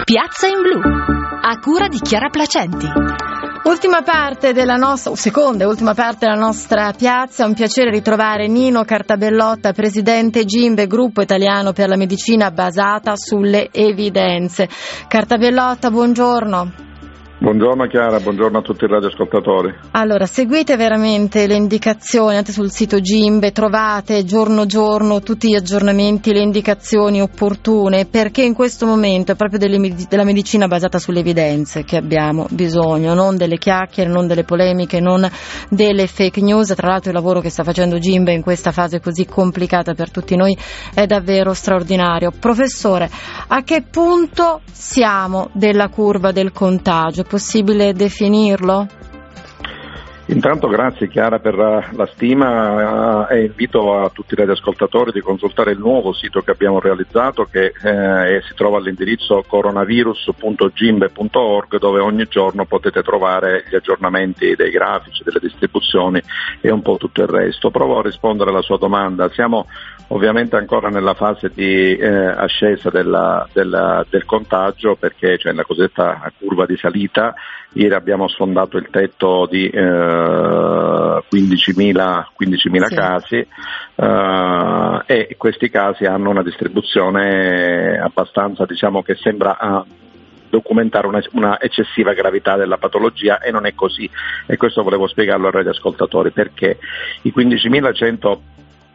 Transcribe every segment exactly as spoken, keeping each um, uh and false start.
Piazza in Blu, a cura di Chiara Placenti. Ultima parte della nostra, seconda e ultima parte della nostra piazza. È un piacere ritrovare Nino Cartabellotta, presidente Gimbe, gruppo italiano per la medicina basata sulle evidenze. Cartabellotta, buongiorno. Buongiorno Chiara, buongiorno a tutti i radioascoltatori. Allora, seguite veramente le indicazioni, andate sul sito Gimbe, trovate giorno giorno tutti gli aggiornamenti, le indicazioni opportune, perché in questo momento è proprio delle, della medicina basata sulle evidenze che abbiamo bisogno, non delle chiacchiere, non delle polemiche, non delle fake news. Tra l'altro il lavoro che sta facendo Gimbe in questa fase così complicata per tutti noi è davvero straordinario. Professore, a che punto siamo della curva del contagio? È possibile definirlo? Intanto grazie Chiara per la stima e invito a tutti i radioascoltatori di consultare il nuovo sito che abbiamo realizzato, che eh, si trova all'indirizzo coronavirus punto gimbe punto org, dove ogni giorno potete trovare gli aggiornamenti dei grafici, delle distribuzioni e un po' tutto il resto. Provo a rispondere alla sua domanda. Siamo ovviamente ancora nella fase di eh, ascesa della, della, del contagio, perché c'è la cosiddetta curva di salita. Ieri abbiamo sfondato il tetto di eh, quindicimila, quindicimila sì. casi eh, e questi casi hanno una distribuzione abbastanza, diciamo, che sembra eh, documentare una, una eccessiva gravità della patologia, e non è così, e questo volevo spiegarlo ai radioascoltatori, perché i quindicimilacentotredici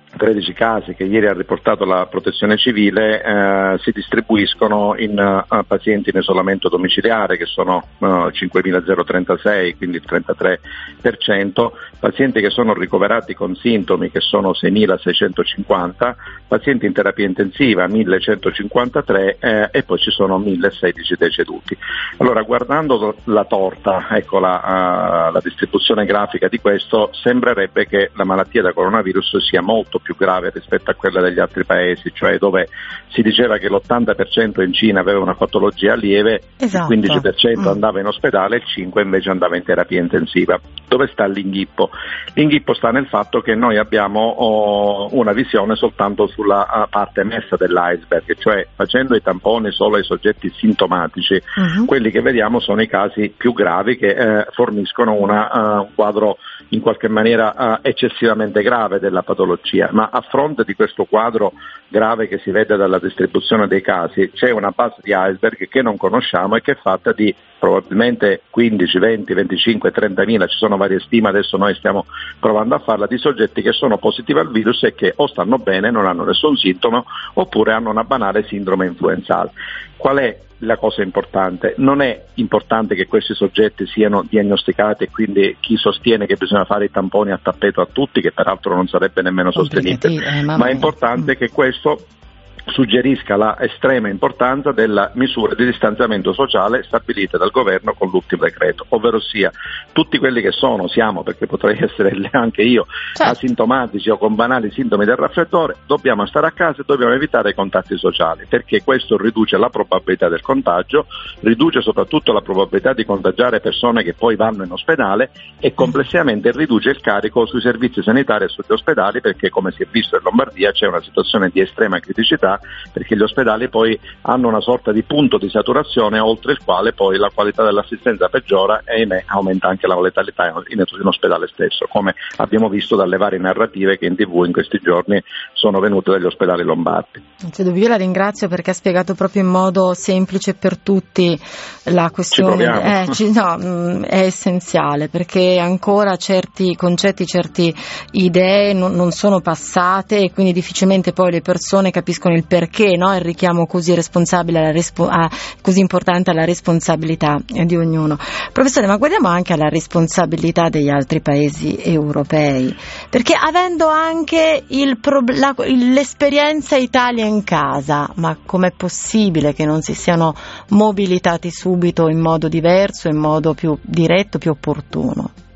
casi che ieri ha riportato la Protezione Civile eh, si distribuiscono in uh, pazienti in isolamento domiciliare, che sono uh, cinquemilatrentasei, quindi il trentatré per cento, pazienti che sono ricoverati con sintomi, che sono seimilaseicentocinquanta, pazienti in terapia intensiva millecentocinquantatré eh, e poi ci sono millesedici deceduti. Allora, guardando la torta, ecco la, uh, la distribuzione grafica di questo, sembrerebbe che la malattia da coronavirus sia molto più grave rispetto a quella degli altri paesi, cioè dove si diceva che l'ottanta per cento in Cina aveva una patologia lieve, esatto. Il quindici per cento mm. andava in ospedale, il cinque per cento invece andava in terapia intensiva. Dove sta l'inghippo? L'inghippo sta nel fatto che noi abbiamo oh, una visione soltanto sulla uh, parte emersa dell'iceberg, cioè facendo i tamponi solo ai soggetti sintomatici, mm-hmm. quelli che vediamo sono i casi più gravi, che eh, forniscono una, uh, un quadro in qualche maniera uh, eccessivamente grave della patologia. Ma a fronte di questo quadro grave che si vede dalla distribuzione dei casi, c'è una base di iceberg che non conosciamo e che è fatta di probabilmente quindici, venti, venticinque, trentamila, ci sono varie stime, adesso noi stiamo provando a farla, di soggetti che sono positivi al virus e che o stanno bene, non hanno nessun sintomo, oppure hanno una banale sindrome influenzale. Qual è la cosa importante? Non è importante che questi soggetti siano diagnosticati, e quindi chi sostiene che bisogna fare i tamponi a tappeto a tutti, che peraltro non sarebbe nemmeno sostenibile, eh, ma è importante mm. che questo suggerisca la estrema importanza della misura di distanziamento sociale stabilite dal governo con l'ultimo decreto, ovvero sia tutti quelli che sono, siamo, perché potrei essere anche io, certo. asintomatici o con banali sintomi del raffreddore, dobbiamo stare a casa e dobbiamo evitare i contatti sociali, perché questo riduce la probabilità del contagio, riduce soprattutto la probabilità di contagiare persone che poi vanno in ospedale e complessivamente riduce il carico sui servizi sanitari e sugli ospedali, perché come si è visto in Lombardia c'è una situazione di estrema criticità, perché gli ospedali poi hanno una sorta di punto di saturazione oltre il quale poi la qualità dell'assistenza peggiora e aumenta anche la letalità in, in ospedale stesso, come abbiamo visto dalle varie narrative che in tivù in questi giorni sono venute dagli ospedali lombardi. Io la ringrazio perché ha spiegato proprio in modo semplice per tutti la questione. Eh, ci, no, è essenziale, perché ancora certi concetti, certe idee non, non sono passate, e quindi difficilmente poi le persone capiscono il perché, no? Il richiamo così responsabile alla respo- a, così importante alla responsabilità di ognuno. Professore, ma guardiamo anche alla responsabilità degli altri paesi europei, perché avendo anche il pro- la, l'esperienza Italia in casa, ma com'è possibile che non si siano mobilitati subito in modo diverso, in modo più diretto, più opportuno?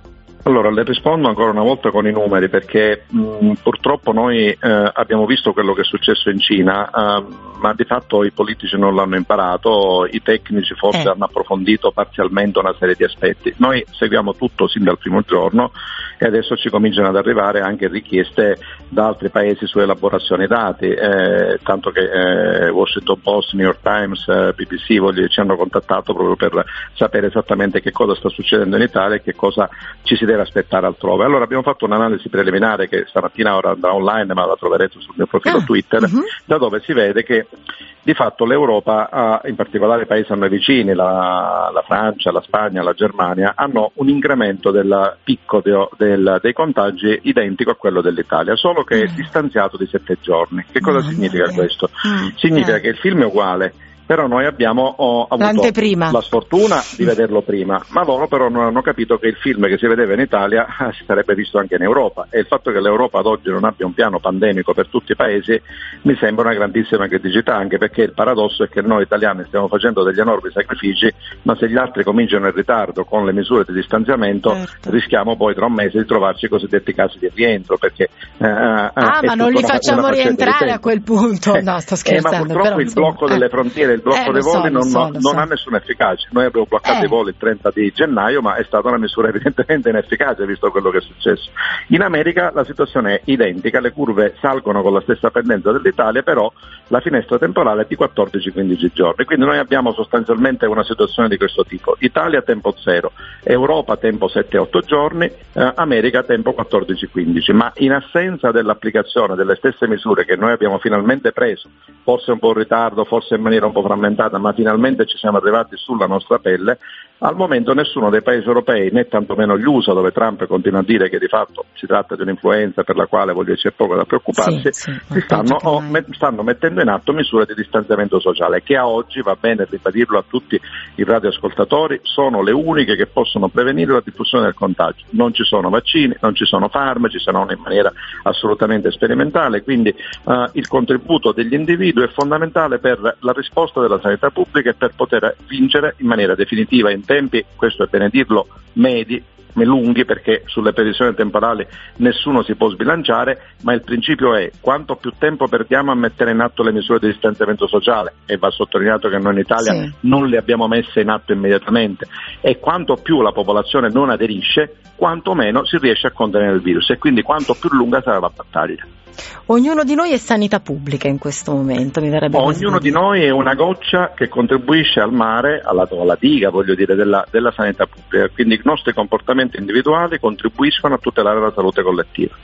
Allora, le rispondo ancora una volta con i numeri, perché mh, purtroppo noi eh, abbiamo visto quello che è successo in Cina, eh, ma di fatto i politici non l'hanno imparato, i tecnici forse eh. hanno approfondito parzialmente una serie di aspetti. Noi seguiamo tutto sin dal primo giorno e adesso ci cominciano ad arrivare anche richieste da altri paesi su elaborazioni dati, eh, tanto che eh, Washington Post, New York Times, eh, B B C voglio, ci hanno contattato proprio per sapere esattamente che cosa sta succedendo in Italia e che cosa ci si deve aspettare altrove. Allora abbiamo fatto un'analisi preliminare che stamattina ora andrà online, ma la troverete sul mio profilo ah, Twitter, uh-huh. da dove si vede che di fatto l'Europa, ha, in particolare i paesi a noi vicini, la, la Francia, la Spagna, la Germania, hanno un incremento del picco de, del, dei contagi identico a quello dell'Italia, solo che è distanziato di sette giorni. Che cosa mm, significa questo? Mm, significa eh. che il film è uguale, però noi abbiamo oh, avuto la sfortuna di vederlo prima, ma loro però non hanno capito che il film che si vedeva in Italia eh, si sarebbe visto anche in Europa, e il fatto che l'Europa ad oggi non abbia un piano pandemico per tutti i paesi mi sembra una grandissima criticità, anche perché il paradosso è che noi italiani stiamo facendo degli enormi sacrifici, ma se gli altri cominciano in ritardo con le misure di distanziamento certo. rischiamo poi tra un mese di trovarci i cosiddetti casi di rientro, perché eh, ah ma non li facciamo rientrare a quel punto, no sto scherzando, eh, ma purtroppo però, il blocco eh. delle frontiere, il blocco eh, dei voli so, non, so, non so. ha nessuna efficacia. Noi abbiamo bloccato eh. i voli il trenta di gennaio, ma è stata una misura evidentemente inefficace visto quello che è successo. In America la situazione è identica, le curve salgono con la stessa pendenza dell'Italia, però la finestra temporale è di quattordici quindici giorni, quindi noi abbiamo sostanzialmente una situazione di questo tipo: Italia tempo zero, Europa tempo sette otto giorni, eh, America tempo quattordici quindici, ma in assenza dell'applicazione delle stesse misure che noi abbiamo finalmente preso, forse un po' in ritardo, forse in maniera un po' frammentata, ma finalmente ci siamo arrivati sulla nostra pelle, al momento nessuno dei paesi europei, né tantomeno gli U S A, dove Trump continua a dire che di fatto si tratta di un'influenza per la quale voglio c'è poco da preoccuparsi, sì, sì, si stanno, oh, me, stanno mettendo in atto misure di distanziamento sociale che a oggi, va bene ribadirlo a tutti i radioascoltatori, sono le uniche che possono prevenire la diffusione del contagio. Non ci sono vaccini, non ci sono farmaci, se non in maniera assolutamente sperimentale, quindi uh, il contributo degli individui è fondamentale per la risposta della sanità pubblica e per poter vincere in maniera definitiva in tempi, questo è bene dirlo, medi, lunghi, perché sulle previsioni temporali nessuno si può sbilanciare, ma il principio è: quanto più tempo perdiamo a mettere in atto le misure di distanziamento sociale, e va sottolineato che noi in Italia sì. non le abbiamo messe in atto immediatamente, e quanto più la popolazione non aderisce, quanto meno si riesce a contenere il virus, e quindi quanto più lunga sarà la battaglia. Ognuno di noi è sanità pubblica in questo momento, mi verrebbe Ognuno di noi è una goccia che contribuisce al mare, alla, alla diga, voglio dire, della, della sanità pubblica, quindi i nostri comportamenti individuali contribuiscono a tutelare la salute collettiva.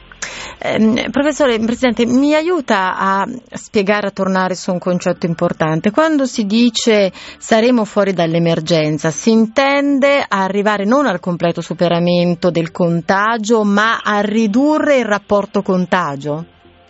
Eh, professore, Presidente, mi aiuta a spiegare, a tornare su un concetto importante. Quando si dice saremo fuori dall'emergenza, si intende arrivare non al completo superamento del contagio, ma a ridurre il rapporto contagio?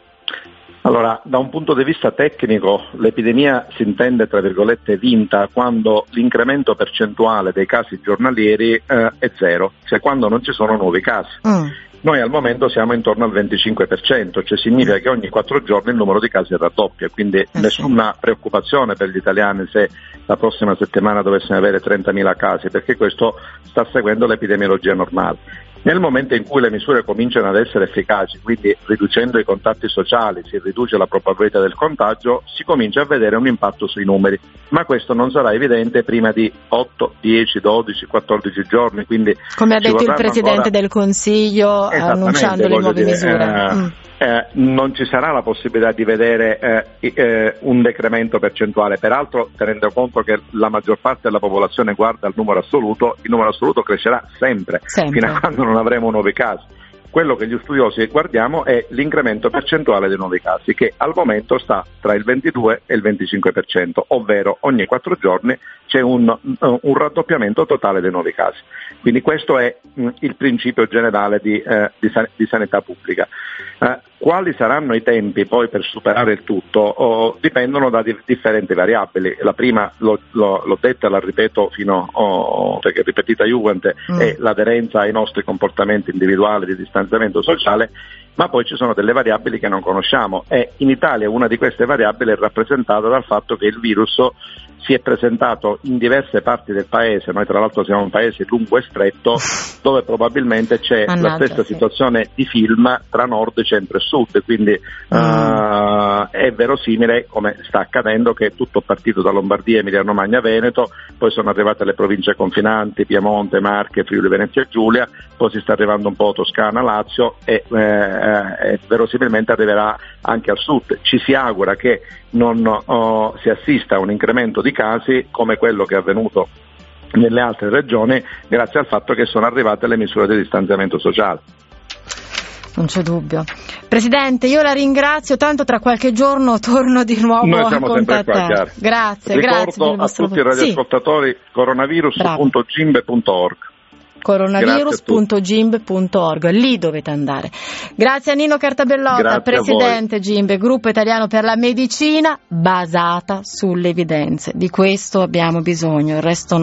Allora, da un punto di vista tecnico, l'epidemia si intende, tra virgolette, vinta quando l'incremento percentuale dei casi giornalieri eh, è zero, cioè quando non ci sono nuovi casi. Mm. Noi al momento siamo intorno al venticinque per cento, cioè significa che ogni quattro giorni il numero di casi raddoppia, quindi eh nessuna sì. preoccupazione per gli italiani se la prossima settimana dovessimo avere trentamila casi, perché questo sta seguendo l'epidemiologia normale. Nel momento in cui le misure cominciano ad essere efficaci, quindi riducendo i contatti sociali, si riduce la probabilità del contagio, si comincia a vedere un impatto sui numeri, ma questo non sarà evidente prima di otto, dieci, dodici, quattordici giorni. Quindi come ha detto il Presidente ancora... del Consiglio annunciando le nuove dire, misure. Eh, mm. eh, non ci sarà la possibilità di vedere eh, eh, un decremento percentuale, peraltro tenendo conto che la maggior parte della popolazione guarda il numero assoluto, il numero assoluto crescerà sempre, sempre. fino a quando non avremo nuovi casi. Quello che gli studiosi guardiamo è l'incremento percentuale dei nuovi casi, che al momento sta tra il ventidue e il venticinque per cento, ovvero ogni quattro giorni c'è un, un raddoppiamento totale dei nuovi casi. Quindi questo è mh, il principio generale di, eh, di, san- di sanità pubblica. Eh, quali saranno i tempi poi per superare il tutto? Oh, dipendono da di- differenti variabili. La prima, lo, lo, l'ho detta, la ripeto fino, oh, perché ripetita Juvent, mm. è l'aderenza ai nostri comportamenti individuali di distanziamento sociale, ma poi ci sono delle variabili che non conosciamo, e in Italia una di queste variabili è rappresentata dal fatto che il virus si è presentato in diverse parti del paese. Noi tra l'altro siamo un paese lungo e stretto dove probabilmente c'è Mannaggia, la stessa sì. situazione di film tra nord, centro e sud, quindi mm. uh, è verosimile, come sta accadendo, che è tutto partito da Lombardia, Emiliano Romagna, Veneto, poi sono arrivate le province confinanti, Piemonte, Marche, Friuli, Venezia Giulia, poi si sta arrivando un po' Toscana, Lazio e eh, eh, verosimilmente arriverà anche al sud. Ci si augura che non oh, si assista a un incremento di casi come quello che è avvenuto nelle altre regioni, grazie al fatto che sono arrivate le misure di distanziamento sociale. Non c'è dubbio. Presidente, io la ringrazio, tanto tra qualche giorno torno di nuovo Noi siamo a contattare. Grazie, Ricordo grazie. a tutti i radioascoltatori sì. coronavirus punto gimbe punto org. coronavirus punto gimbe punto org, lì dovete andare. Grazie a Nino Cartabellotta, Grazie presidente Gimbe, gruppo italiano per la medicina basata sulle evidenze. Di questo abbiamo bisogno, il resto